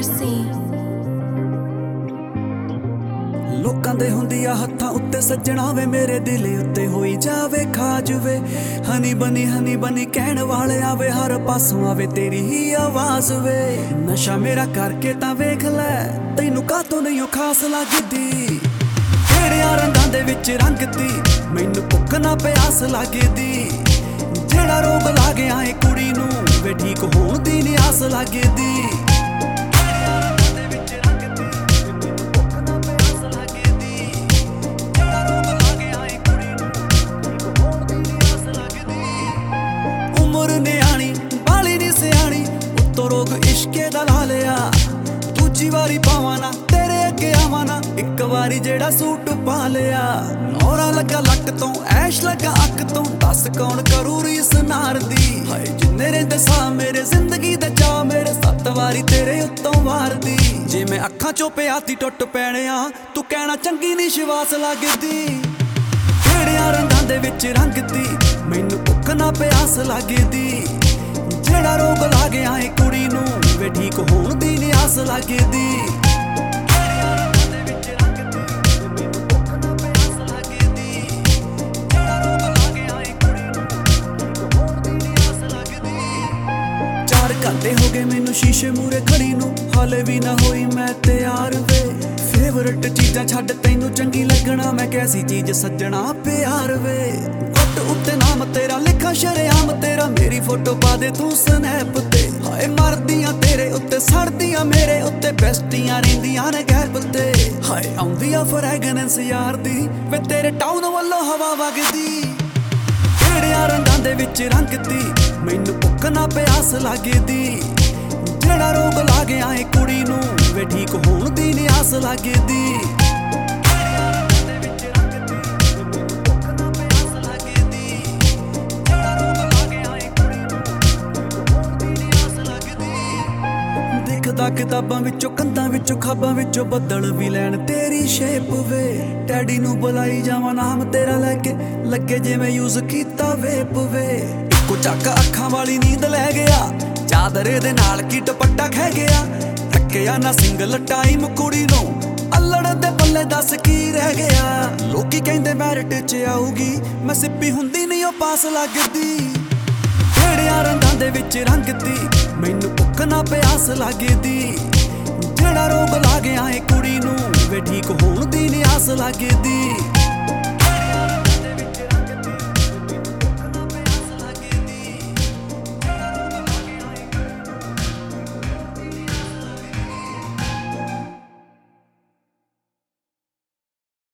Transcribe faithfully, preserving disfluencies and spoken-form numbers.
mercy। ਲੋਕਾਂ ਦੇ ਹੁੰਦੀ ਆ ਹੱਥਾਂ ਉੱਤੇ ਸੱਜਣਾ ਵੇ ਮੇਰੇ ਦਿਲ ਉੱਤੇ ਹੋਈ ਜਾਵੇ ਖਾਜ ਵੇ ਹਨੀ ਬਨੀ ਹਨੀ ਬਨੀ ਕਹਿਣ ਵਾਲਿਆ ਵੇ ਹਰ ਪਾਸੋਂ ਆਵੇ ਤੇਰੀ ਹੀ ਆਵਾਜ਼ ਵੇ ਨਸ਼ਾ ਮੇਰਾ ਕਰਕੇ ਤਾਂ ਵੇਖ ਲੈ ਤੈਨੂੰ ਕਾਹਤੋਂ ਨਹੀਂ ਉਹ ਖਾਸ ਲੱਗਦੀ ਕਿਹੜਿਆਂ ਰੰਗਾਂ ਦੇ ਵਿੱਚ ਰੰਗਦੀ ਮੈਨੂੰ ਭੁੱਖ ਨਾ ਪਿਆਸ ਲੱਗਦੀ ਜਿਹੜਾ ਰੋਗ ਲਾ ਗਿਆ ਏ ਕੁੜੀ ਨੂੰ ਵੇ ਠੀਕ ਹੋਣ ਦੀ ਨੀ ਆਸ ਲੱਗਦੀ ਰੋਗ ਇਸ਼ਕੇ ਦਾ ਲਾ ਲਿਆ ਦੂਜੀ ਵਾਰੀ ਪਾਵਾਂ ਨਾ ਤੇਰੇ ਅੱਗੇ ਆਵਾਂ ਨਾ ਇੱਕ ਵਾਰੀ ਜਿਹੜਾ ਸੂਟ ਪਾ ਲਿਆ ਨੌਰਾ ਲੱਗਾ ਲੱਕ ਤੋਂ ਐਸ਼ ਲੱਗਾ ਅੱਖ ਤੋਂ ਦੱਸ ਕੌਣ ਕਰੂ ਰੀਸ ਨਾਰ ਦੀ ਹਾਏ ਜਿੰਨੇ ਰਹਿੰਦੇ ਸਾਹ ਮੇਰੇ ਜ਼ਿੰਦਗੀ ਦਾ ਚਾਅ ਮੇਰੇ ਸੱਤ ਵਾਰੀ ਤੇਰੇ ਉੱਤੋਂ ਵਾਰਦੀ ਜੇ ਮੈਂ ਅੱਖਾਂ ਚੋਂ ਪਿਆਤੀ ਟੁੱਟ ਪੈਣਿਆ ਤੂੰ ਕਹਿਣਾ ਚੰਗੀ ਨੀ ਸ਼ਵਾਸ ਲੱਗਦੀ ਕਿਹੜਿਆਂ ਰੰਗਾਂ ਦੇ ਵਿੱਚ ਰੰਗਦੀ ਮੈਨੂੰ ਭੁੱਖ ਨਾ ਪਿਆਸ ਲੱਗਦੀ ਜਿਹੜਾ ਰੋਗ ਲਾ ਗਿਆ ਏ ਕੁੜੀ ਨੂੰ ਵੇ ਠੀਕ ਹੋਣ ਦੀ ਨੀ ਆਸ ਲੱਗਦੀ ਚਾਰ ਘੰਟੇ ਹੋ ਗਏ ਮੈਨੂੰ ਸ਼ੀਸ਼ੇ ਮੂਰੇ ਖੜੀ ਨੂੰ ਹਾਲੇ ਵੀ ਨਾ ਹੋਈ ਮੈਂ ਤਿਆਰ ਵੇ ਫੇਵਰਟ ਚੀਜ਼ਾਂ ਛੱਡ ਤੈਨੂੰ ਚੰਗੀ ਲੱਗਣਾ ਮੈਂ ਕੈਸੀ ਚੀਜ਼ ਸੱਜਣਾ ਪਿਆਰ ਵੇ ਗੁੱਟ ਉੱਤੇ ਨਾਮ ਤੇਰਾ ਲਿਖਾ ਸ਼ਰੇਆਮ ਤੇਰਾ ਮੇਰੀ ਫੋਟੋ ਪਾ ਦੇ ਤੂੰ ਸਨੈਪ ਤੇ ਹਾਏ ਮਰਦੀਆਂ ਤੇਰੇ ਉੱਤੇ ਸੜਦੀਆਂ ਮੇਰੇ ਉੱਤੇ ਬੈਸਟੀਆਂ ਰਹਿੰਦੀਆਂ ਨੇ ਗੈਪ ਤੇ ਹਾਏ ਆਉਂਦੀ ਆ ਫਰੈਗਨੈਂਸ ਯਾਰ ਦੀ ਵੇ ਤੇਰੇ ਟਾਊਨ ਵੱਲੋਂ ਹਵਾ ਵਗਦੀ ਕਿਹੜਿਆਂ ਰੰਗਾਂ ਦੇ ਵਿੱਚ ਰੰਗਦੀ ਮੈਨੂੰ ਭੁੱਖ ਨਾ ਪਿਆਸ ਲੱਗਦੀ ਜਿਹੜਾ ਰੋਗ ਲਾ ਗਿਆ ਏ ਕੁੜੀ ਨੂੰ ਵੇ ਠੀਕ ਹੋਣ ਦੀ ਨੀ ਆਸ ਲੱਗਦੀ ਦਿਖਦਾ ਕਿਤਾਬਾਂ ਵਿੱਚੋਂ ਕੰਧਾਂ ਵਿੱਚੋਂ ਖਾਬਾਂ ਵਿੱਚੋਂ ਬੱਦਲ ਵੀ ਲੈਣ ਤੇਰੀ ਸ਼ੇਪ ਵੇ ਡੈਡੀ ਨੂੰ ਬੁਲਾਈ ਜਾਵਾਂ ਨਾਮ ਤੇਰਾ ਲੈ ਕੇ ਲੱਗੇ ਜਿਵੇਂ ਯੂਜ਼ ਕੀਤਾ ਵੇਪ ਵੇ ਇੱਕੋ ਚੱਕ ਅੱਖਾਂ ਵਾਲੀ ਨੀਂਦ ਲੈ ਗਿਆ ਚਾਦਰੇ ਦੇ ਨਾਲ ਕੀ ਦੁਪੱਟਾ ਖਹਿ ਗਿਆ ਥੱਕਿਆ ਨਾ ਸਿੰਗਲ ਟਾਈਮ ਕੁੜੀ ਨੂੰ ਅਲੜ ਦੇ ਪੱਲੇ ਦੱਸ ਕੀ ਰਹਿ ਗਿਆ ਲੋਕੀ ਕਹਿੰਦੇ ਮੈਰਿਟ 'ਚ ਆਊਗੀ ਮੈਂ ਸਿੱਪੀ ਹੁੰਦੀ ਨਹੀਂ ਉਹ ਪਾਸ ਲੱਗਦੀ ਕਿਹੜਿਆਂ ਰੰਗਾਂ ਦੇ ਵਿੱਚ ਰੰਗਦੀ ਮੈਨੂੰ ਭੁੱਖ ਨਾ ਪਿਆਸ ਲੱਗਦੀ ਜਿਹੜਾ ਰੋਗ ਲਾ ਗਿਆ ਏ ਕੁੜੀ ਨੂੰ ਵੇ ਠੀਕ ਹੋਣ ਦੀ ਨੀ ਆਸ ਲੱਗਦੀ